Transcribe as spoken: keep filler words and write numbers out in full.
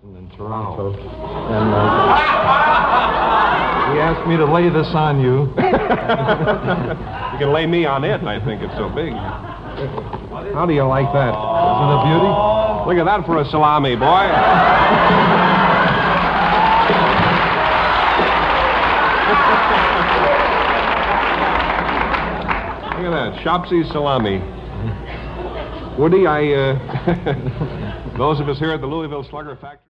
in Toronto. And uh, he asked me to lay this on you. You can lay me on it, I think it's so big. How do you like that? Isn't it a beauty? Look at that for a salami, boy. Look at that, Shopsy salami. Woody, I, uh, those of us here at the Louisville Slugger Factory...